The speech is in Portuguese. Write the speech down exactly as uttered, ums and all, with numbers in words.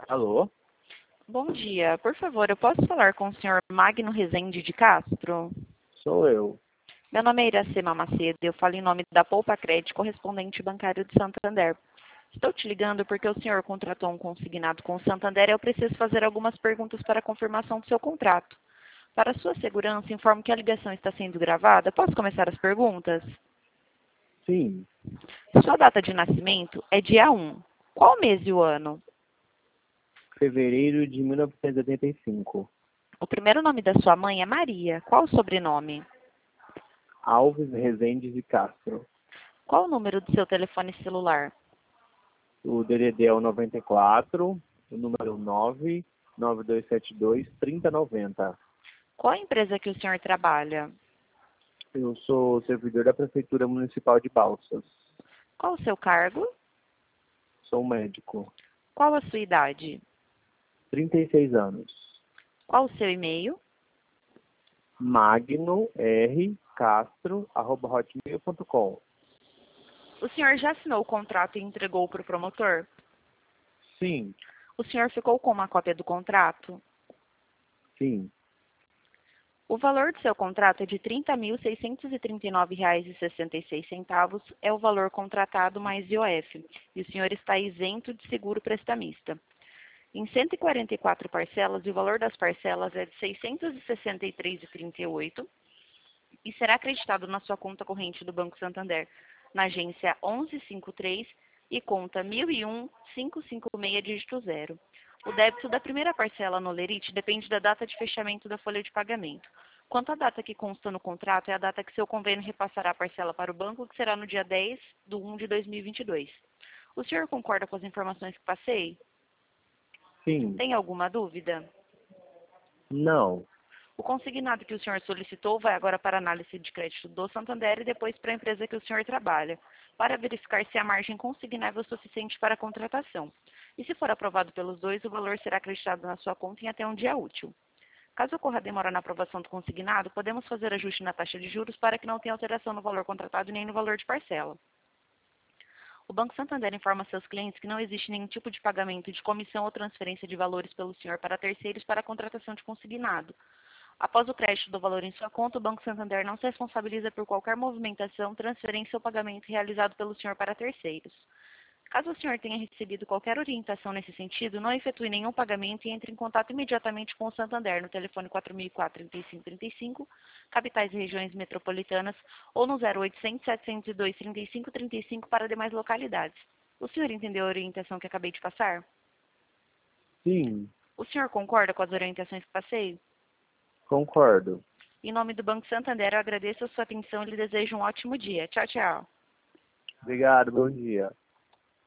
Alô? Bom dia. Por favor, eu posso falar com o senhor Magno Rezende de Castro? Sou eu. Meu nome é Iracema Macedo e eu falo em nome da Poupa Crédito, correspondente bancário de Santander. Estou te ligando porque o senhor contratou um consignado com o Santander e eu preciso fazer algumas perguntas para a confirmação do seu contrato. Para sua segurança, informo que a ligação está sendo gravada. Posso começar as perguntas? Sim, Sua data de nascimento é dia um. Qual o mês e o ano? fevereiro de mil novecentos e oitenta e cinco. O primeiro nome da sua mãe é Maria. Qual o sobrenome? Alves Rezende de Castro. Qual o número do seu telefone celular? O D D D é o noventa e quatro, o número nove nove dois sete dois, trinta noventa. Qual a empresa que o senhor trabalha? Eu sou servidor da Prefeitura Municipal de Balsas. Qual o seu cargo? Sou médico. Qual a sua idade? trinta e seis anos. Qual o seu e-mail? magno r castro arroba hotmail ponto com. O senhor já assinou o contrato e entregou para o promotor? Sim, O senhor ficou com uma cópia do contrato? sim, O valor do seu contrato é de trinta mil seiscentos e trinta e nove reais e sessenta e seis centavos, é o valor contratado mais I O F, e o senhor está isento de seguro prestamista. Em cento e quarenta e quatro parcelas, e o valor das parcelas é de seiscentos e sessenta e três reais e trinta e oito centavos e será acreditado na sua conta corrente do Banco Santander, na agência onze cinquenta e três e conta mil e um, quinhentos e cinquenta e seis, dígito zero. O débito da primeira parcela no Lerite depende da data de fechamento da folha de pagamento. Quanto à data que consta no contrato, é a data que seu convênio repassará a parcela para o banco, que será no dia dez de um de dois mil e vinte e dois. O senhor concorda com as informações que passei? sim. Tem alguma dúvida? Não. O consignado que o senhor solicitou vai agora para a análise de crédito do Santander e depois para a empresa que o senhor trabalha, para verificar se a margem consignável é suficiente para a contratação. E se for aprovado pelos dois, o valor será acreditado na sua conta em até um dia útil. Caso ocorra demora na aprovação do consignado, podemos fazer ajuste na taxa de juros para que não tenha alteração no valor contratado nem no valor de parcela. O Banco Santander informa seus clientes que não existe nenhum tipo de pagamento de comissão ou transferência de valores pelo senhor para terceiros para a contratação de consignado. Após o crédito do valor em sua conta, o Banco Santander não se responsabiliza por qualquer movimentação, transferência ou pagamento realizado pelo senhor para terceiros. Caso o senhor tenha recebido qualquer orientação nesse sentido, não efetue nenhum pagamento e entre em contato imediatamente com o Santander no telefone quatro mil e quatro, trinta e cinco trinta e cinco, capitais e regiões metropolitanas, ou no zero oitocentos, setecentos e dois, trinta e cinco trinta e cinco para demais localidades. O senhor entendeu a orientação que acabei de passar? Sim, O senhor concorda com as orientações que passei? concordo. Em nome do Banco Santander, eu agradeço a sua atenção e lhe desejo um ótimo dia. Tchau, tchau. Obrigado, bom dia.